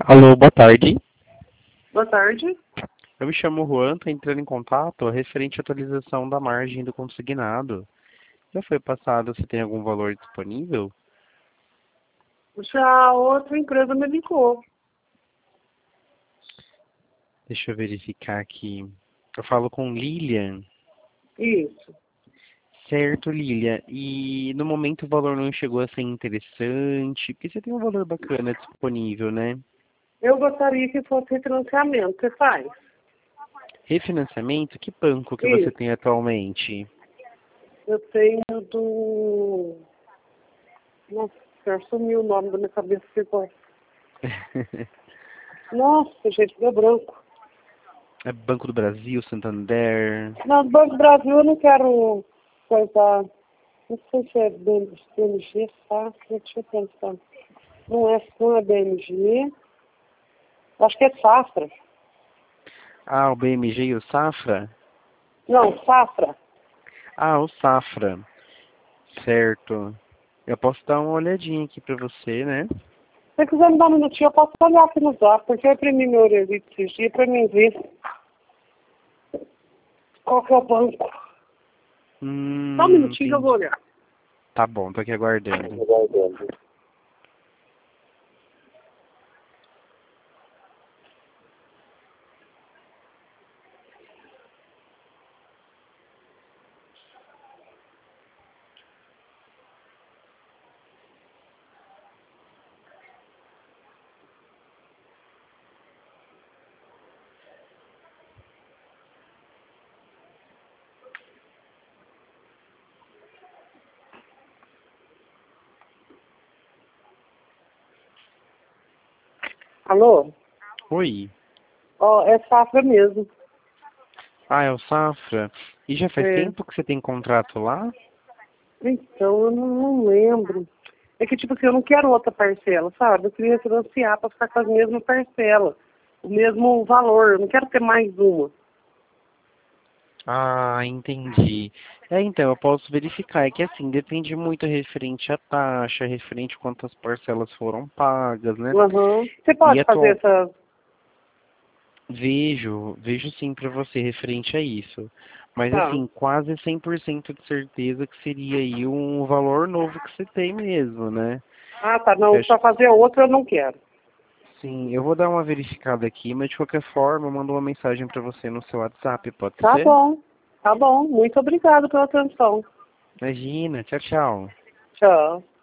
Alô, boa tarde. Boa tarde. Eu me chamo Juan, estou entrando em contato referente à atualização da margem do consignado. Já foi passado se tem algum valor disponível? Já outra empresa me ligou. Deixa eu verificar aqui. Eu falo com Lilian. Isso. Certo, Lilian. E no momento o valor não chegou a ser interessante, porque você tem um valor bacana disponível, né? Eu gostaria que fosse refinanciamento. Você faz? Refinanciamento, que banco que você Isso. tem atualmente? Eu tenho do... Nossa, sumiu o nome da minha cabeça. Ficou. Nossa, gente, deu branco. É Banco do Brasil, Santander? Não, do Banco do Brasil eu não quero coisar. Não sei se é BMG, tá? Deixa eu pensar. Não é BMG. Acho que é Safra. Ah, o BMG e o Safra? Não, Safra. Ah, o Safra. Certo. Eu posso dar uma olhadinha aqui pra você, né? Se você quiser me dar um minutinho, eu posso olhar aqui no zap, porque eu imprimi meu orelhito esses dias pra mim ver qual que é o banco. Só um minutinho que eu vou Entendi. olhar. Tá bom, tô aqui aguardando. Alô? Oi. Ó, é Safra mesmo. Ah, é o Safra. E já faz É. tempo que você tem contrato lá? Então, eu não lembro. É que, tipo assim, eu não quero outra parcela, sabe? Eu queria financiar pra ficar com as mesmas parcelas. O mesmo valor. Eu não quero ter mais uma. Ah, entendi. É, então, eu posso verificar. É que assim, depende muito referente à taxa, referente a quantas parcelas foram pagas, né? Aham. Você E pode fazer atual... essa... Vejo sim pra você referente a isso. Mas Tá. assim, quase 100% de certeza que seria aí um valor novo que você tem mesmo, né? Ah, tá. Eu Não, acho pra fazer outra eu não quero. Sim, eu vou dar uma verificada aqui, mas de qualquer forma eu mando uma mensagem pra você no seu WhatsApp, pode Tá ser? bom. Tá bom. Muito obrigado pela atenção. Imagina, tchau, tchau. Tchau.